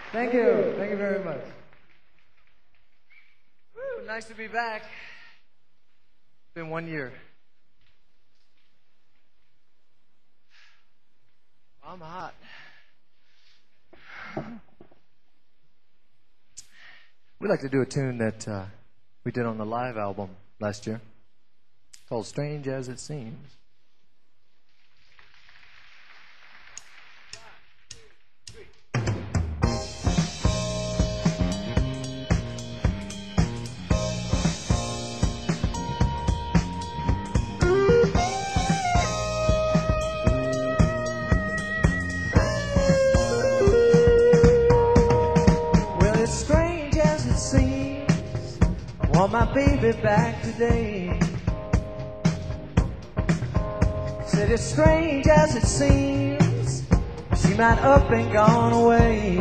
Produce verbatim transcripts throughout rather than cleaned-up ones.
Thank you. Thank you very much. Woo, nice to be back. It's been one year. I'm hot. We'd like to do a tune that uh, we did on the live album last year called Strange As It Seems. Want my baby back today. Said it's strange as it seems, she might up and gone away.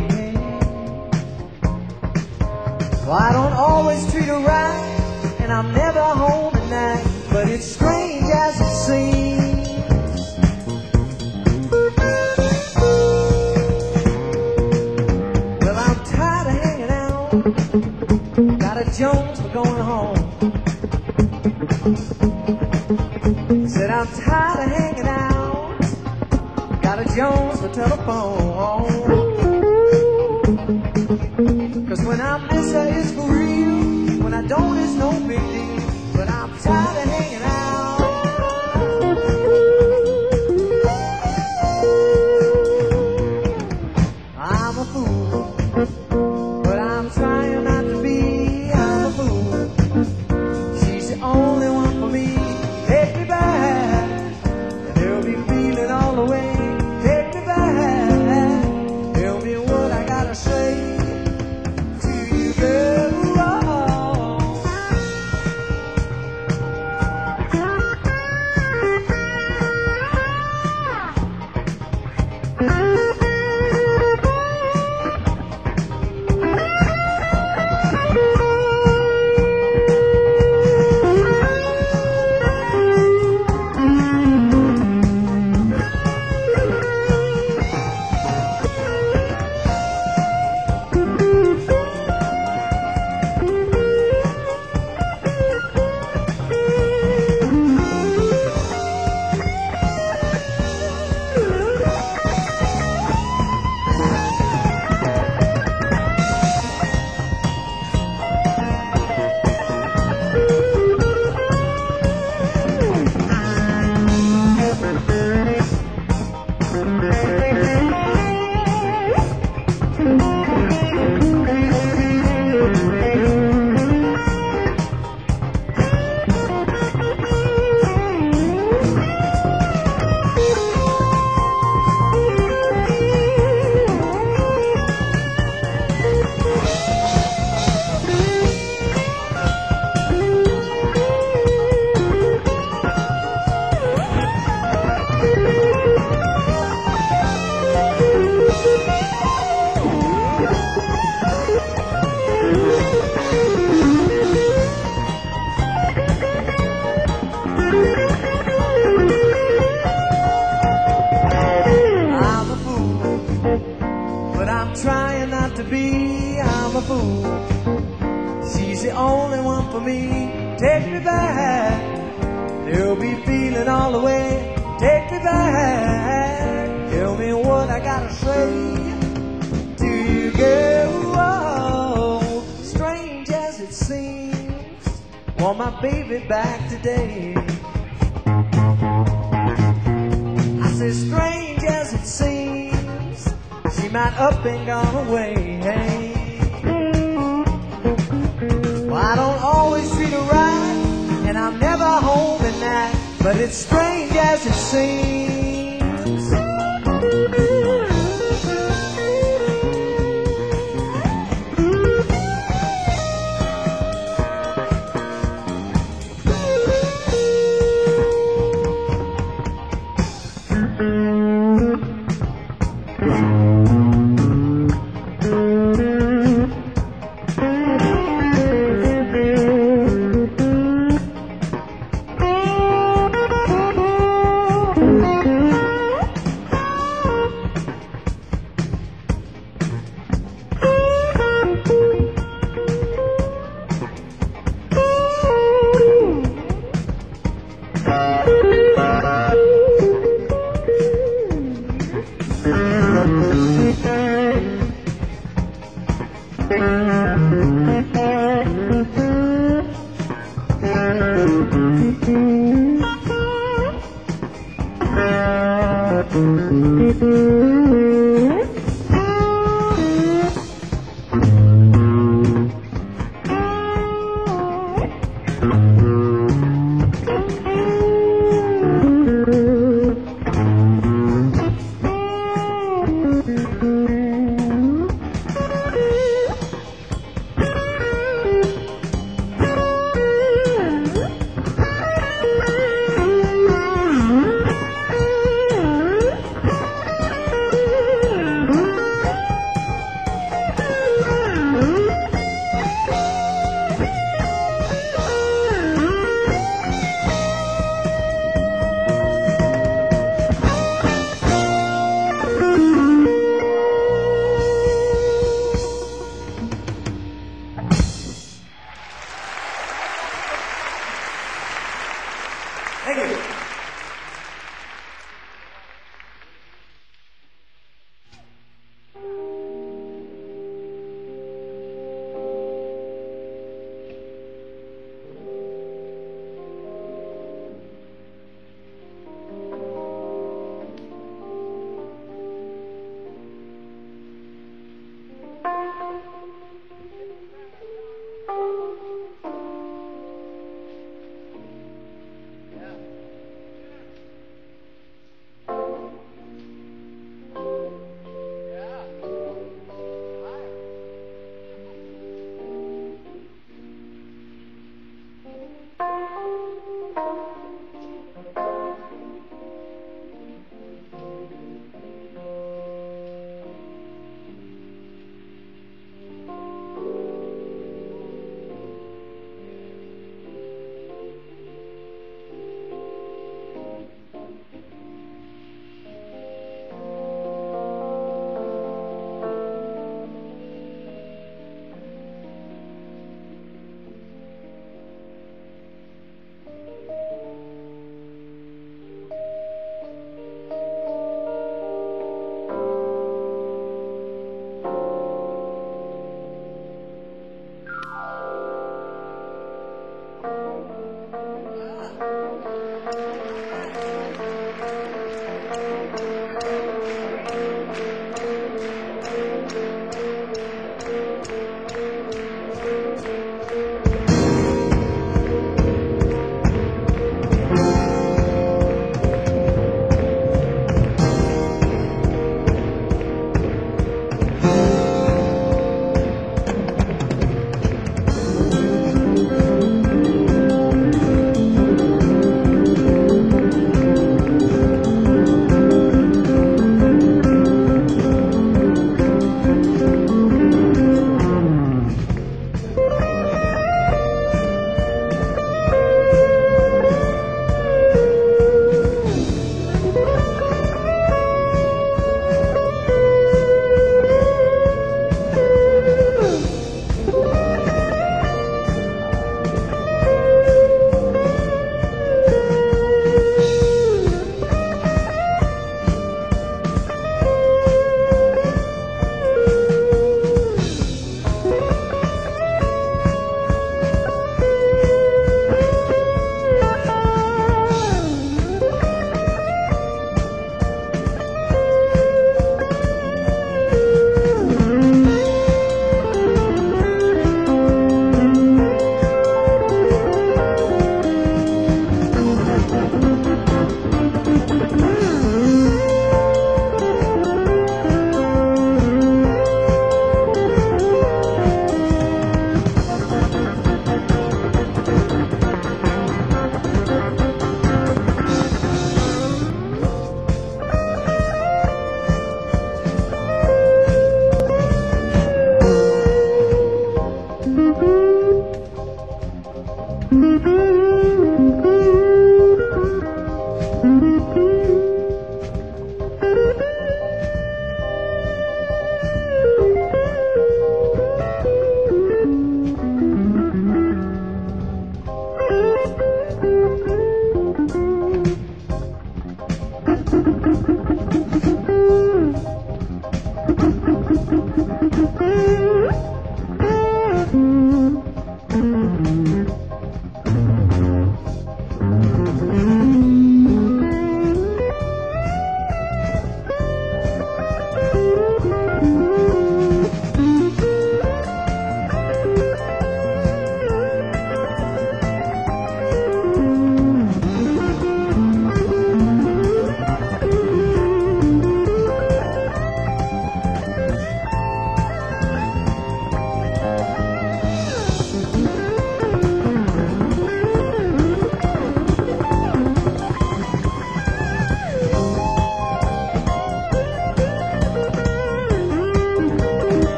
Well, I don't always treat her right, and I'm never home at night, but it's strange as it seems. Well, I'm tired of hanging out, got a Jones for going home. Said I'm tired of hanging out, got a Jones for telephone. Cause when I miss her it's for real, when I don't it's no big deal. But I'm tired of hanging out. I'm a fool, but I'm trying not to be. I'm a fool, she's the only one for me. Take me back, there'll be feeling all the way. Take me back, tell me what I gotta say to you, girl. Thank you.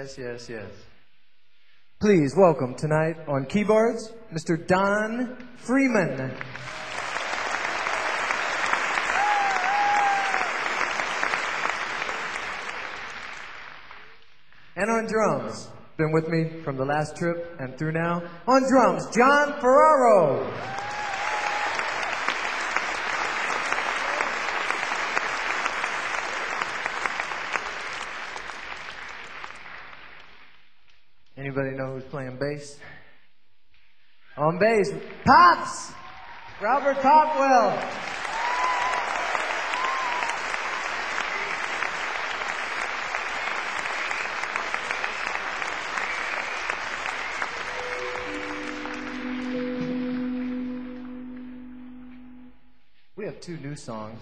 Yes, yes, yes. Please welcome tonight on keyboards, Mister Don Freeman. And on drums, been with me from the last trip and through now. On drums, John Ferraro. Anybody know who's playing bass? On bass, Pops! Robert Popwell. We have two new songs.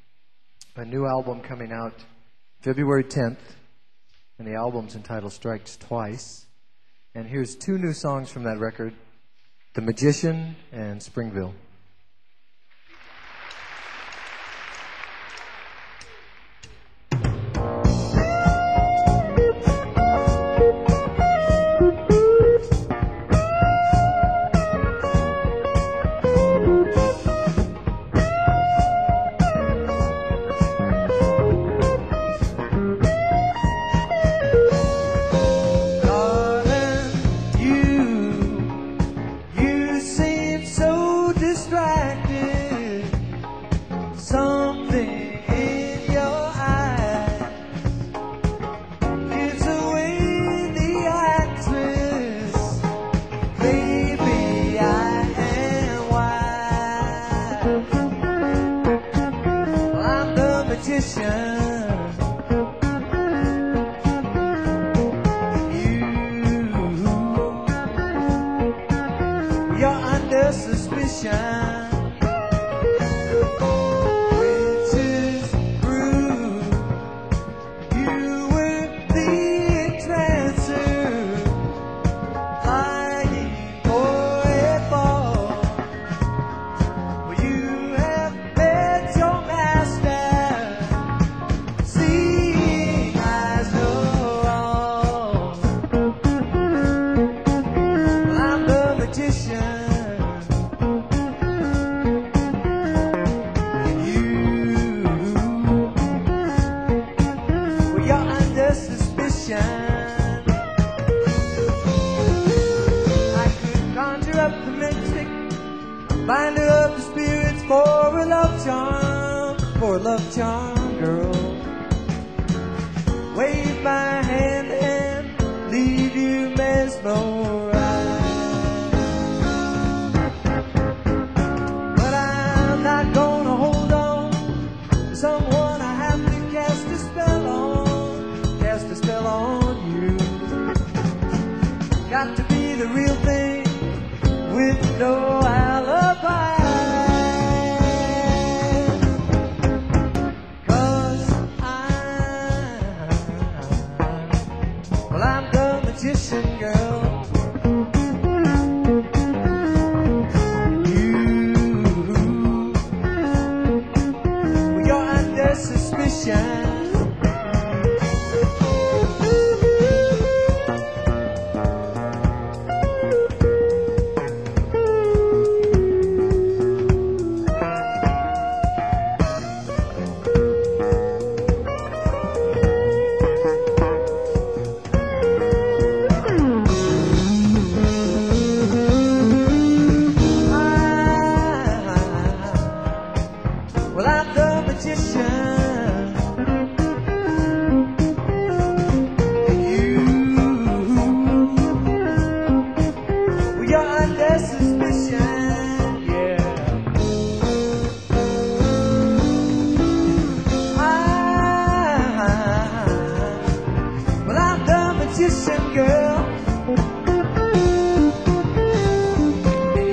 A new album coming out February tenth, and the album's entitled Strikes Twice. And here's two new songs from that record, The Magician and Springville.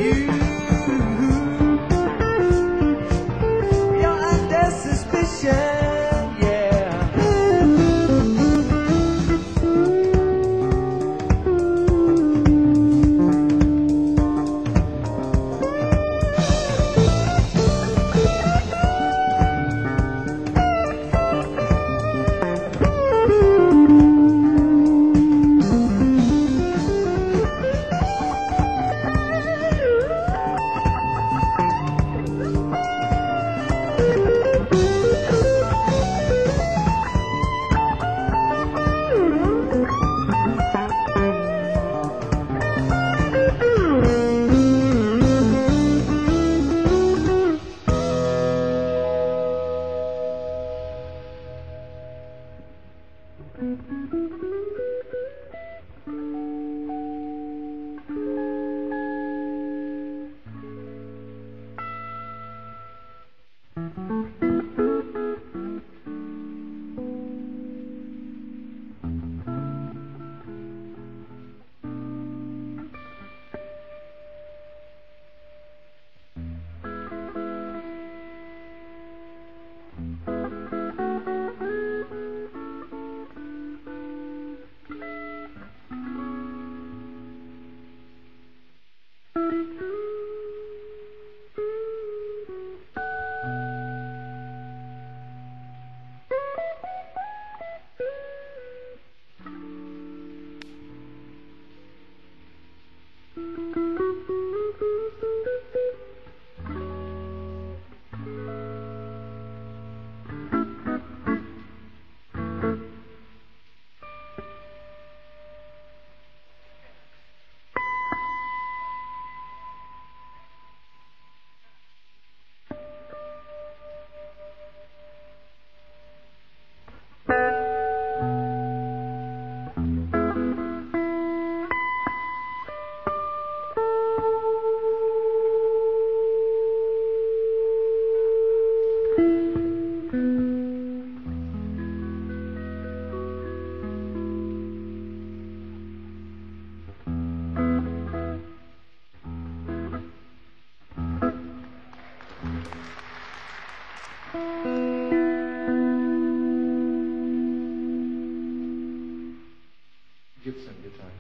Suspicion. Gibson guitar.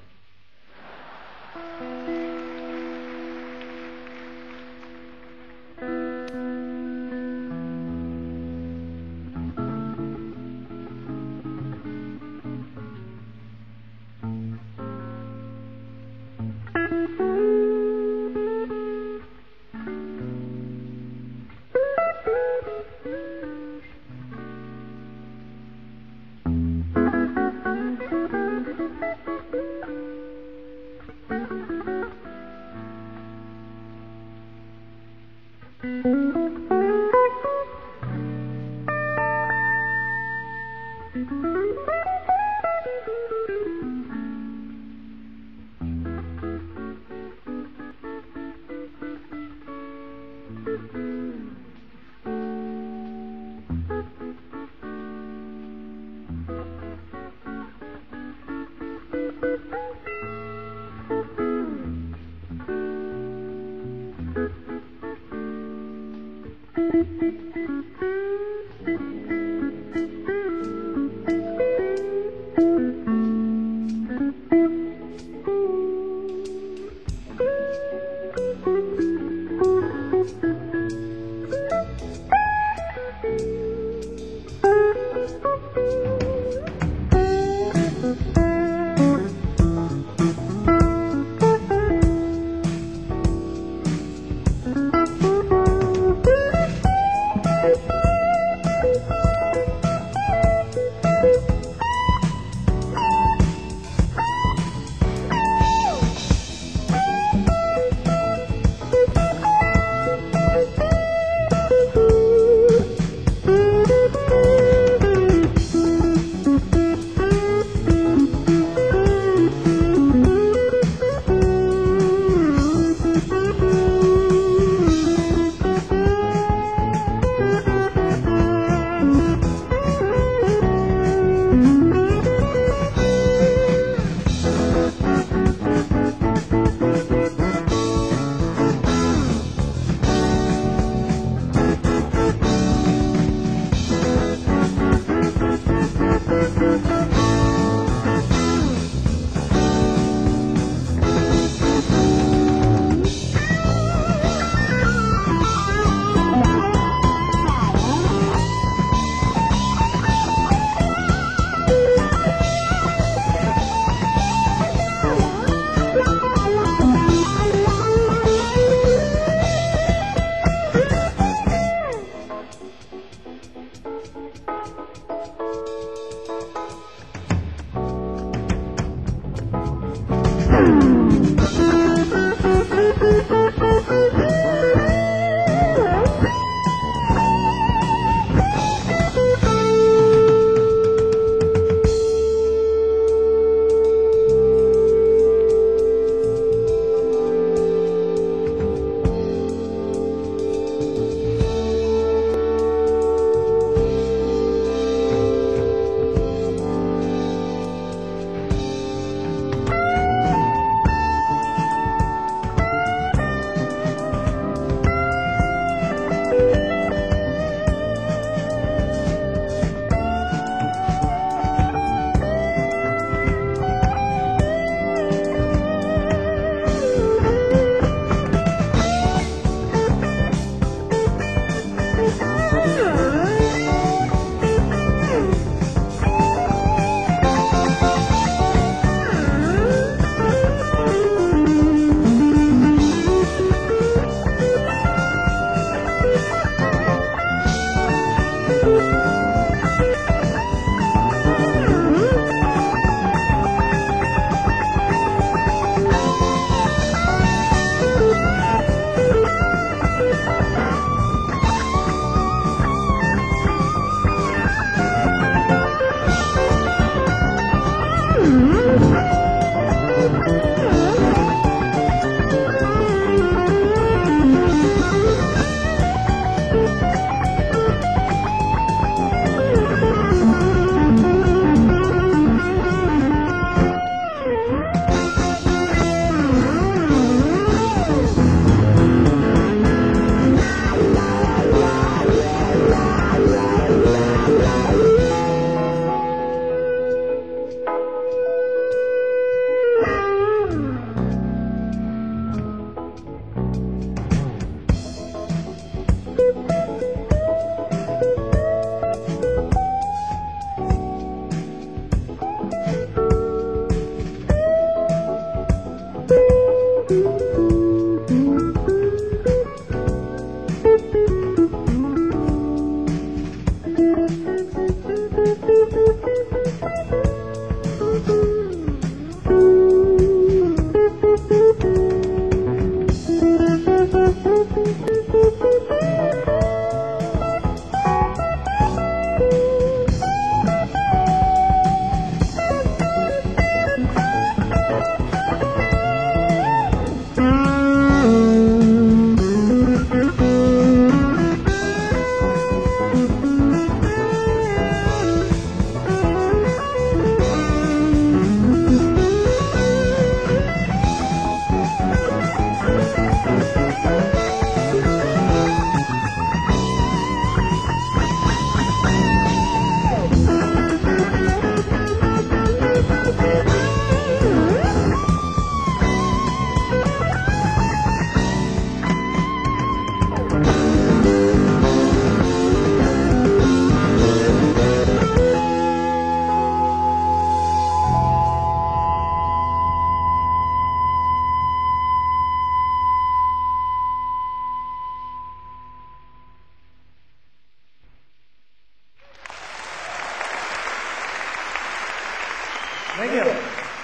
Thank you.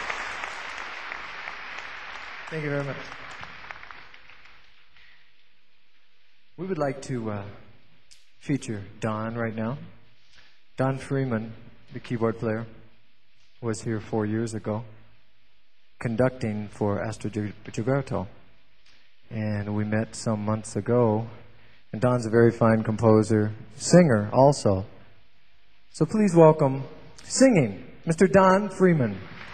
Thank you very much. We would like to uh, feature Don right now. Don Freeman, the keyboard player, was here four years ago conducting for Astro Gilberto. And we met some months ago. And Don's a very fine composer, singer also. So please welcome, singing, Mister Don Freeman.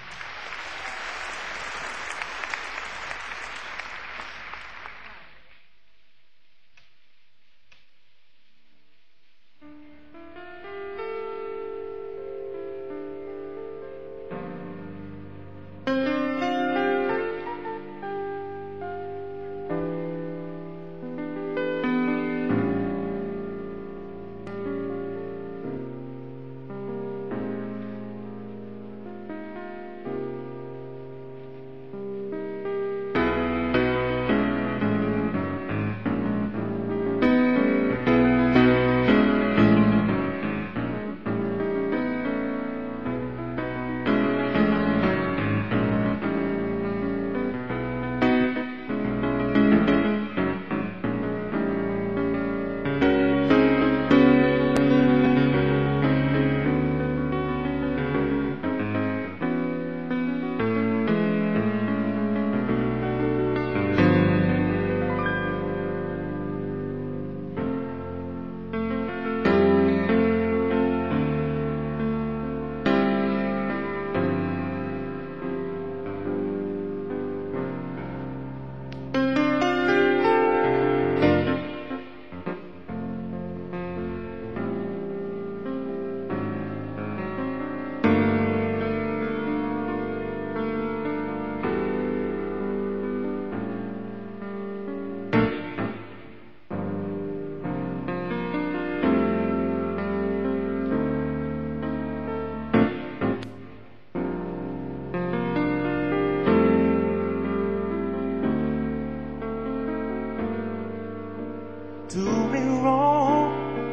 Do me wrong,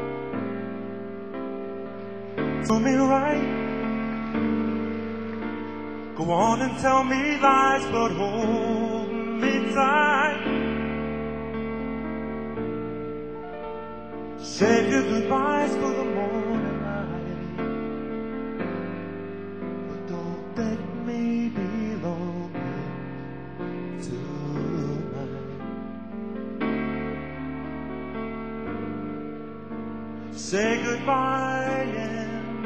do me right. Go on and tell me lies, but hold me tight. Save your goodbyes for the morning light, but don't let me be lonely tonight. Say goodbye and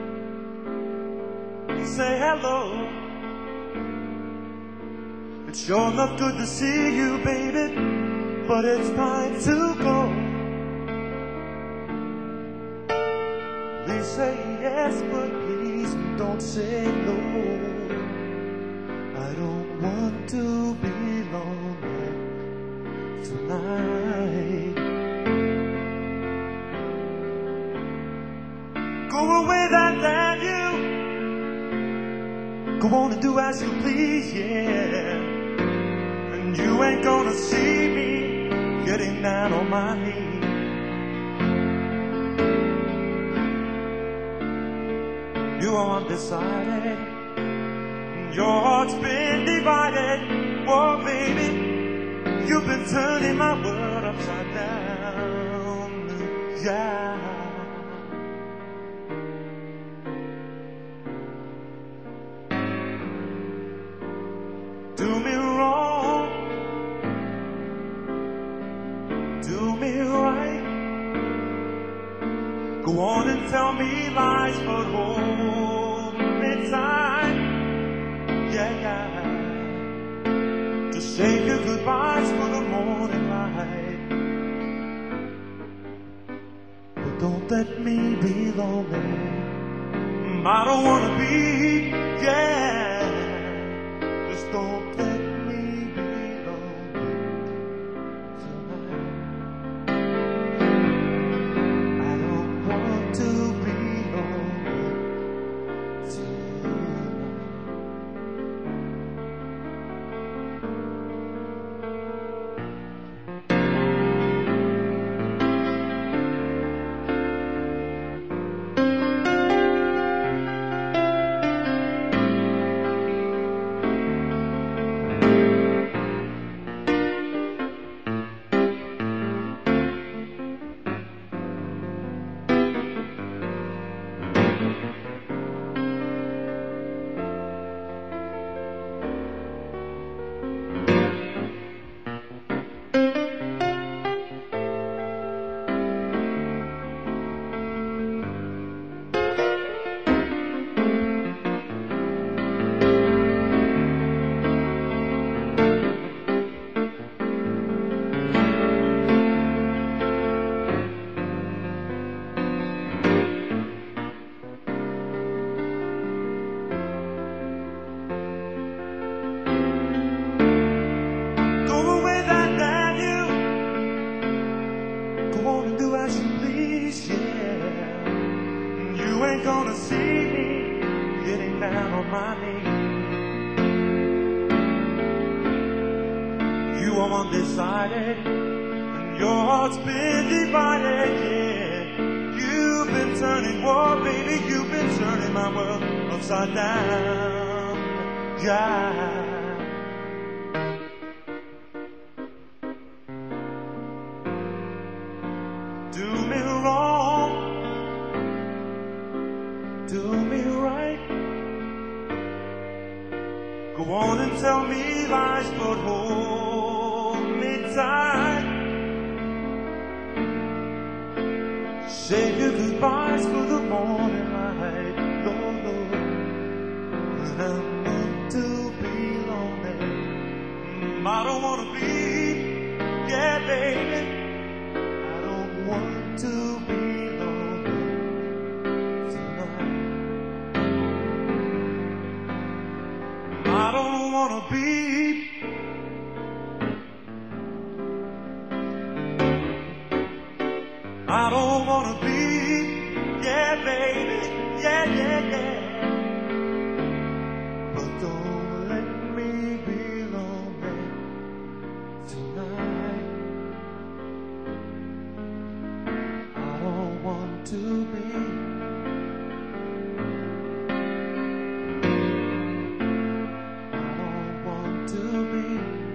uh, say hello. It's sure enough good to see you, baby, but it's time to go. Please say yes, but please don't say no. I don't want to be lonely tonight. Go away, that let you. Go on and do as you please, yeah. And you ain't gonna see me getting down on my knees. You are undecided, your heart's been divided. Oh, baby, you've been turning my world upside down, yeah. Do me wrong, do me right. Go on and tell me lies, but hold me tight. Yeah, yeah. Just say your goodbyes for the morning light, but don't let me be lonely. I don't wanna be, yeah. Just don't let me be lonely tonight. I don't want to be lonely tonight. undecided, and your heart's been divided, yeah. You've been turning, whoa, baby, you've been turning my world upside down, yeah. Do me wrong, do me right. Go on and tell me lies, but hold me tight. Say your goodbyes for the morning light, Lord, Lord. And I'm meant to be lonely. Mm, I don't wanna be, yeah, baby. I don't want to be lonely tonight. I don't wanna be. I don't wanna be, yeah, baby, yeah, yeah, yeah. But don't let me be lonely tonight. I don't want to be. I don't want to be.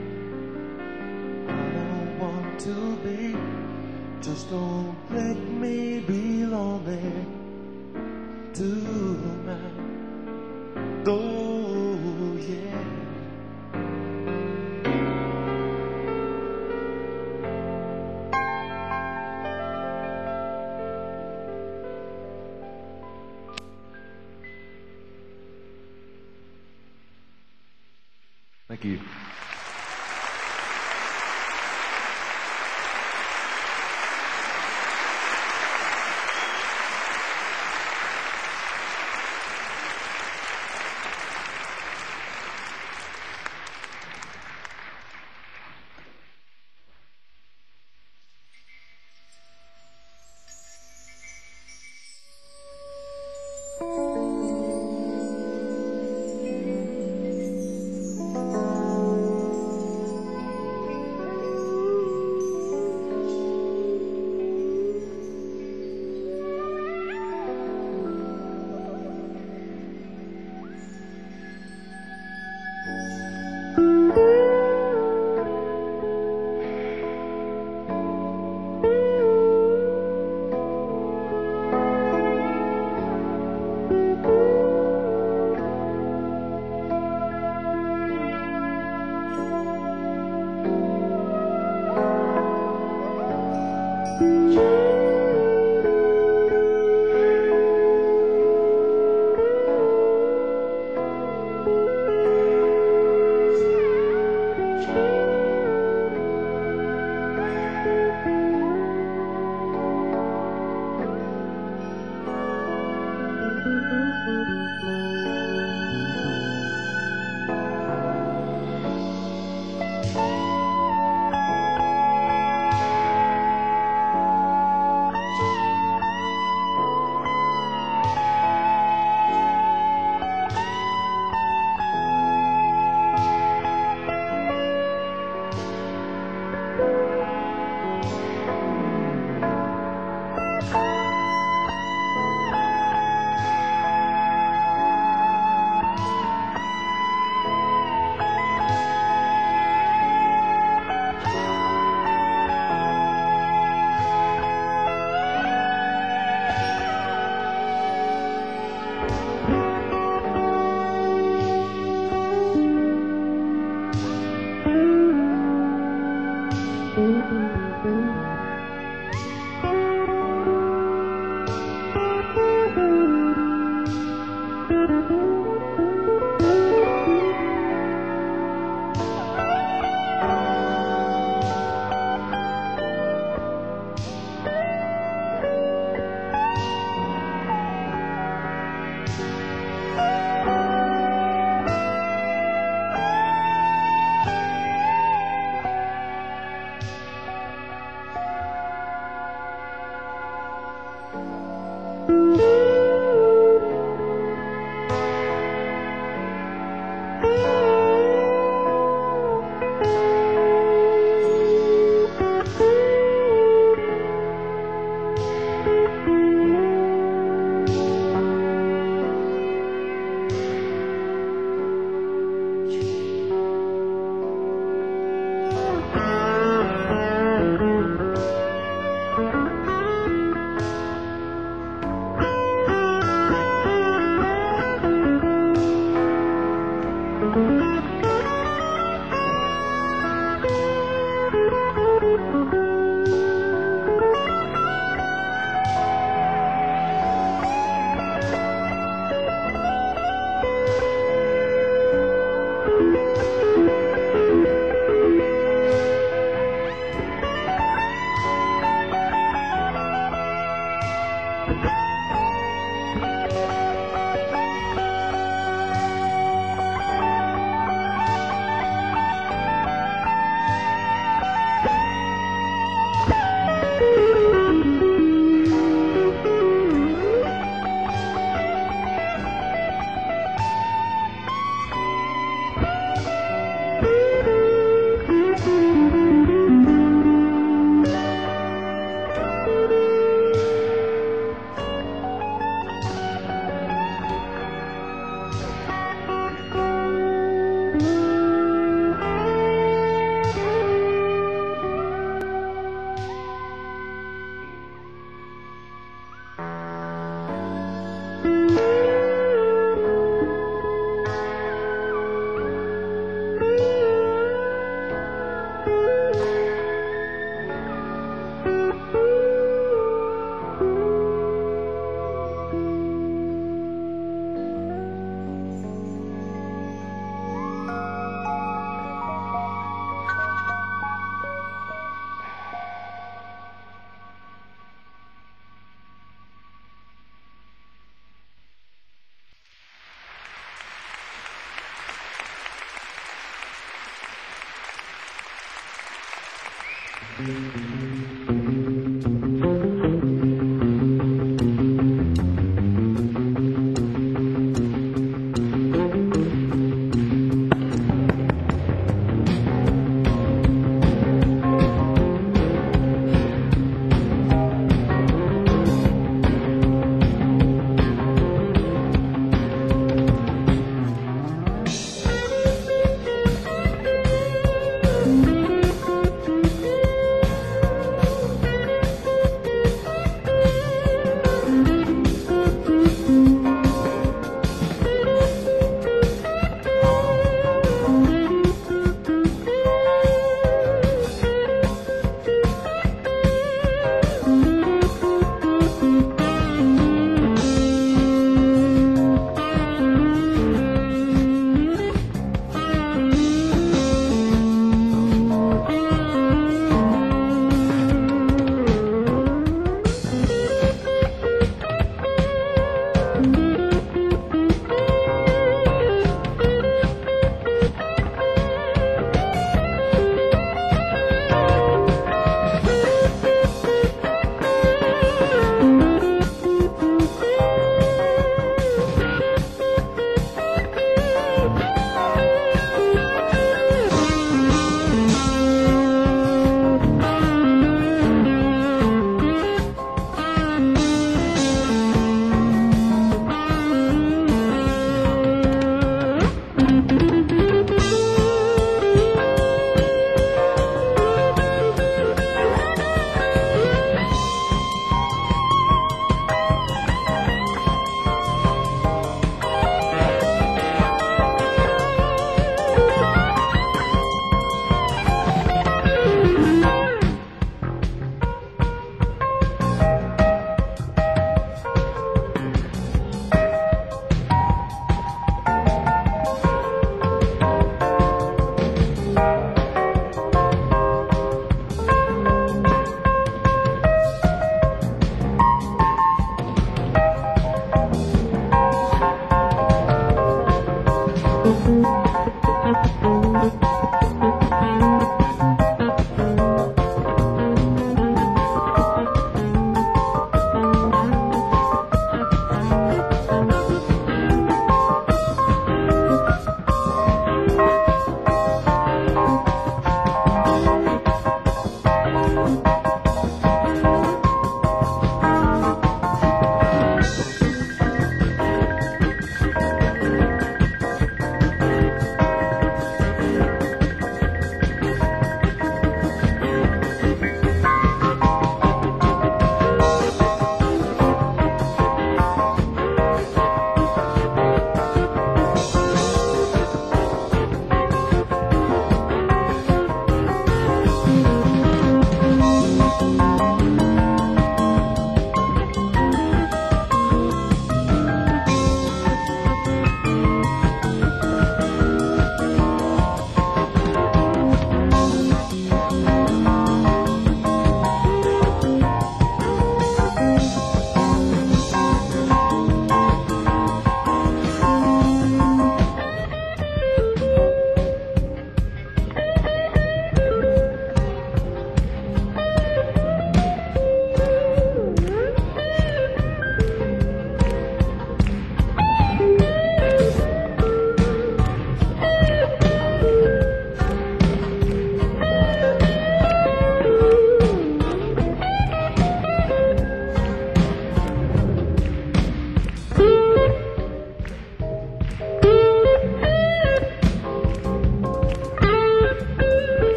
I don't want to be. Just don't let me be lonely tonight. Oh, yeah. Thank you.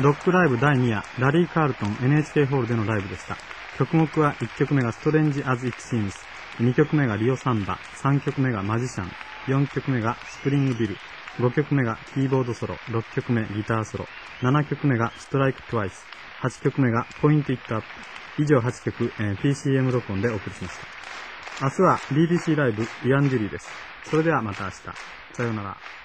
ロックライブだいに夜、ラリー・カールトン エヌエイチケー ホールでのライブでした。曲目はいっきょくめがストレンジ・アズ・イット・シームス、にきょくめがリオ・サンバ、さんきょくめがマジシャン、よんきょくめがスプリング・ビル、ごきょくめがキーボードソロ、ろっきょくめギターソロ、ななきょくめがストライク・トゥワイス、はちきょくめがポイント・イット・アップ。以上はちきょく、えー、ピーシーエム 録音でお送りしました。明日は ビービーシー ライブイアン・ジュリーです。それではまた明日。さようなら。